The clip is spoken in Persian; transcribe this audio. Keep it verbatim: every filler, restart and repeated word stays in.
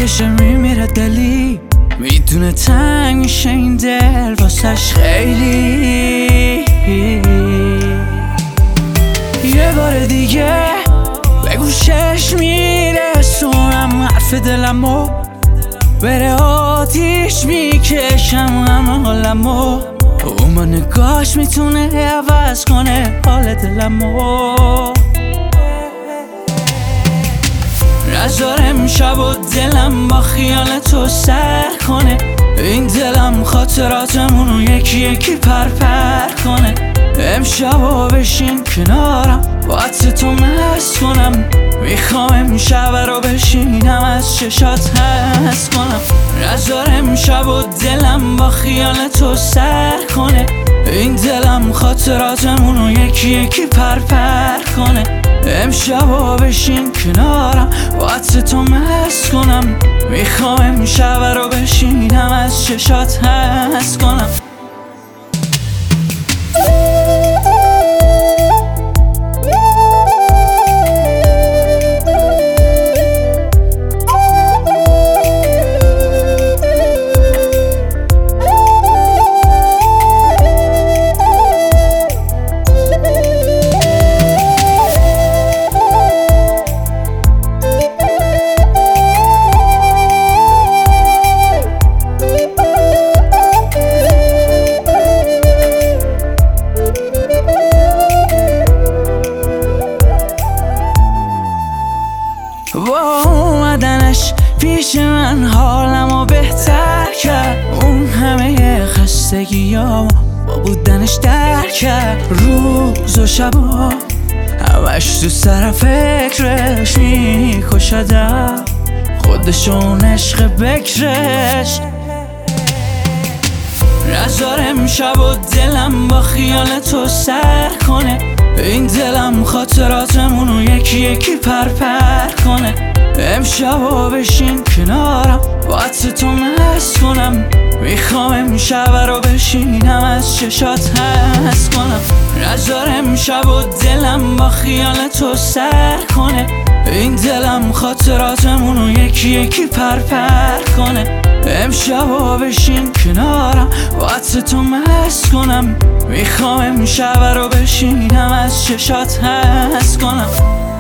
بشه میمیره دلی، میدونه تنگ میشه این دل واسش خیلی. یه بار دیگه به گوشش میرسونم حرف دلمو، بره آتیش میکشم همه حالمو، اون با نگاش میتونه عوض کنه حال دلمو. نذارم شب و دلم با خیال تو سر کنه، این دلم خاطراتمونو یکی یکی پر پر کنه. امشبا بشین کنارم با عطر تو مست کنم، میخوام امشب رو بشینم از چشات حس کنم. نذارم شب و دلم با خیال تو سر کنه، این دلم خاطراتمونو یکی یکی پر پر کنه. امشبا بشین کنارم با عطر تو مست کنم، میخوام امشب رو بشینم از چشات حس کنم. با اومدنش پیش من حالمو بهتر کرد، اون همه خستگیامو با بودنش در کرد. روز و شبا همش تو سر فکرش میکشدم، خودشون عشق بکرش. نذارم شب و دلم با خیال تو سر کنه، این دلم خاطراتمونو یکی یکی پر پر کنه. امشبا بشین کنارم با عطر تو مست کنم، میخوام امشب رو بشینم از چشات حس کنم. نذارم شب و دلم با خیال تو سر کنه، این دلم خاطراتمونو یکی یکی پر پر کنه. امشبا بشین کنارم با عطر تو مست کنم، میخوام امشب رو بشینم از چشات حس کنم.